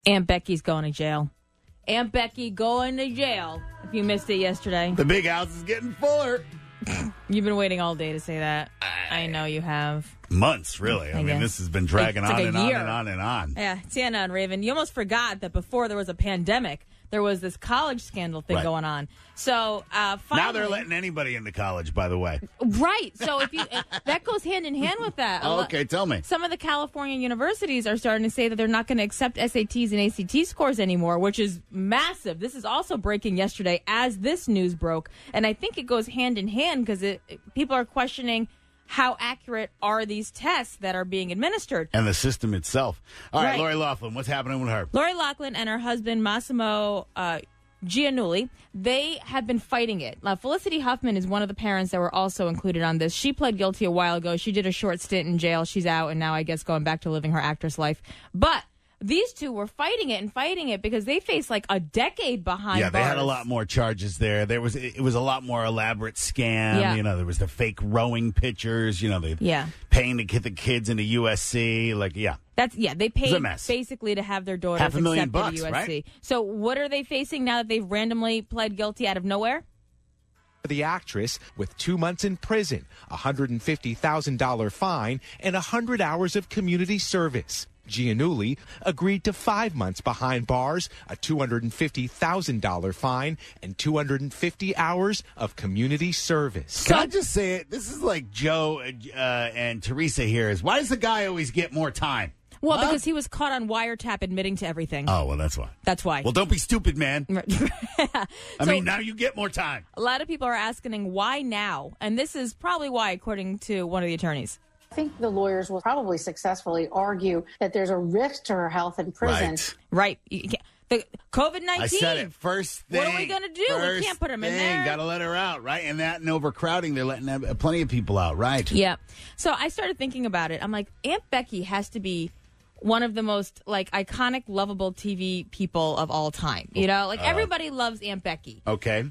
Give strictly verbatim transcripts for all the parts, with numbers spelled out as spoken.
Aunt Becky's going to jail. Aunt Becky going to jail. If you missed it yesterday. The big house is getting fuller. You've been waiting all day to say that. I know you have. Months, really. I, I mean, guess. this has been dragging Like, on it's and like a on year. and on and on. Yeah, Tiana and Raven, you almost forgot that before there was a pandemic, there was this college scandal thing Right. going on. So uh, finally, Now they're letting anybody into college, by the way. right. So if you uh, that goes hand in hand with that. A Oh, lo- okay, tell me. Some of the California universities are starting to say that they're not going to accept S A Ts and A C T scores anymore, which is massive. This is also breaking yesterday as this news broke, and I think it goes hand in hand because it, people are questioning how accurate are these tests that are being administered. And the system itself. All right, Right. Lori Loughlin, what's happening with her? Lori Loughlin and her husband Massimo uh, Giannulli, they have been fighting it. Now, Felicity Huffman is one of the parents that were also included on this. She pled guilty a while ago. She did a short stint in jail. She's out and now I guess going back to living her actress life. But these two were fighting it and fighting it because they faced like a decade behind Yeah, they bars. had a lot more charges there. There was it was a lot more elaborate scam. Yeah. You know, there was the fake rowing pictures. You know, they Yeah. paying to get the kids into U S C. Like, yeah, That's yeah. They was a paid mess. basically to have their daughters Half a million accepted bucks, to U S C. right? So what are they facing now that they've randomly pled guilty out of nowhere? The actress with two months in prison, a one hundred fifty thousand dollars fine, and one hundred hours of community service. Giannulli agreed to five months behind bars, a two hundred fifty thousand dollars fine, and two hundred fifty hours of community service. Can I just say it? This is like Joe uh, and Teresa here. Is why does the guy always get more time? Well, Huh? because he was caught on wiretap admitting to everything. Oh, well, that's why. That's why. Well, don't be stupid, man. I So- mean, now you get more time. A lot of people are asking why now, and this is probably why, according to one of the attorneys. I think the lawyers will probably successfully argue that there's a risk to her health in prison. Right. Right. You can't- The COVID nineteen. I said it. First thing. What are we gonna do? We First can't put 'em in thing, there. Got to let her out, right? And that and overcrowding, they're letting uh, plenty of people out, right? Yeah. So I started thinking about it. I'm like, Aunt Becky has to be one of the most like iconic, lovable T V people of all time. You know, like everybody loves Aunt Becky. Okay.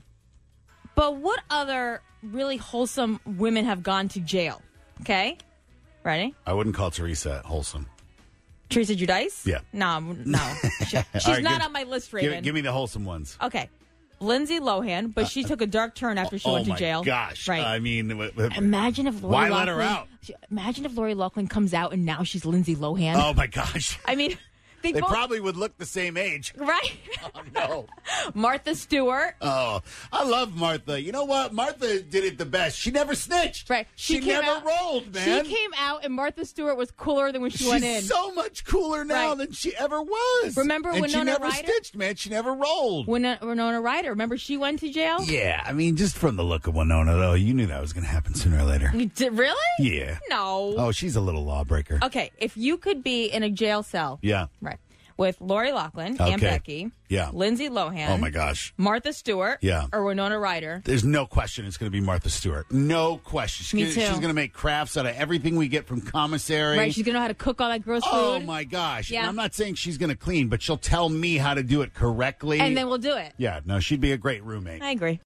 But what other really wholesome women have gone to jail? Okay. Ready? I wouldn't call Teresa wholesome. Teresa Giudice? Yeah. No, no. She- she's All right, not give- on my list, Give, Raven. give me the wholesome ones. Okay. Lindsay Lohan, but she took a dark turn after she oh went to my jail. gosh! Right. I mean, w- w- Imagine if Lori Why Loughlin, let her out? Imagine if Lori Loughlin comes out and now she's Lindsay Lohan. oh my gosh! I mean, they, They both, probably would look the same age. right? Oh no! Martha Stewart. Oh, I love Martha. You know what? Martha did it the best. She never snitched. Right. She, She came never out- rolled, man. She came out and Martha Stewart was cooler than when she She's went in. so much cooler now Right. than she ever was. Remember and she Winona never Ryder? stitched, man. She never rolled. Winona, Winona Ryder. Remember she went to jail? Yeah, I mean, just from the look of Winona, though, you knew that was going to happen sooner or later. You did, really? Yeah. No. Oh, she's a little lawbreaker. Okay, if you could be in a jail cell, Yeah. right, with Lori Loughlin, Aunt Okay. Becky, Yeah. Lindsay Lohan, Oh my gosh. Martha Stewart, Yeah. or Winona Ryder. There's no question it's going to be Martha Stewart. No question. She's Me gonna, too. She's going to make crafts out of everything we get from commissary. Right, she's gonna know how to cook all that gross Oh food. my gosh. Yeah. And I'm not saying she's going to clean, but she'll tell me how to do it correctly. And then we'll do it. Yeah, no, she'd be a great roommate. I agree.